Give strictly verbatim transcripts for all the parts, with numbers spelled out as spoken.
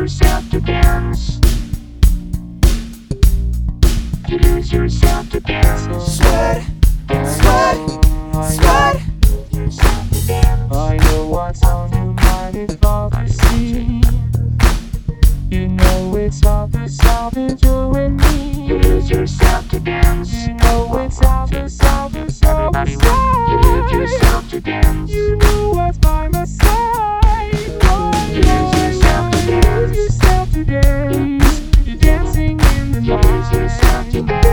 yourself to dance. You lose yourself to dance. Sweat, sweat, sweat. Yourself to dance. I know what's on your mind if I see. You know it's obvious, obvious, you and me. You lose yourself to dance. You know it's obvious, obvious, obvious. You lose yourself to dance. You know what's by my side. You lose yourself to dance. Yourself to dance. You're dancing in the You night. lose yourself to dance.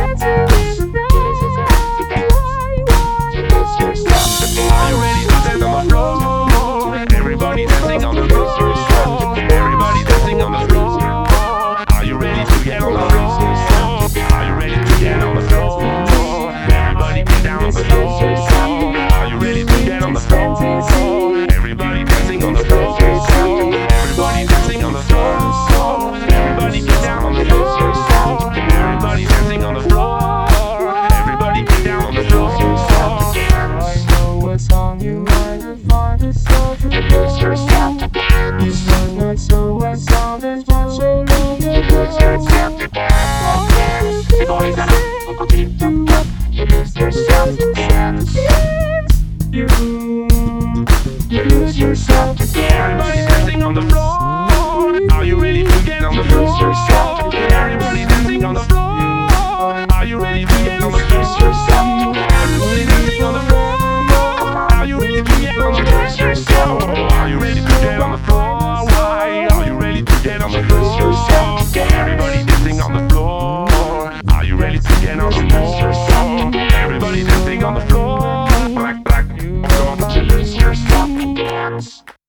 Are you ready to dance on the floor? Everybody dancing on the floor. Everybody dancing on the floor. Are you ready to get on the floor? Are you ready to get on the floor? Everybody get down on the floor. Are you ready to get on the floor? Everybody dancing on the floor. Everybody dancing on the floor. Everybody get down on the floor. Everybody dancing on the floor. Everybody get down on the floor. I know what's on your mind if I decide to Lose yourself to dance. It's not not so what's on this but so long You lose yourself to dance. You boys are up, up, up, up, up. You lose yourself to dance. You, You lose yourself to Everybody dance. dancing on the floor. Are you ready to get on the floor? Everybody dancing on the floor. Are you ready to get on the floor? Everybody dancing on the floor. Are you ready to get on the floor? Are you ready to get on the floor? Why? Are you ready to get on the floor? Everybody dancing on the floor. Are you ready to get on the floor? Everybody dancing on the floor. Black, black. Come on. You lose yourself to dance.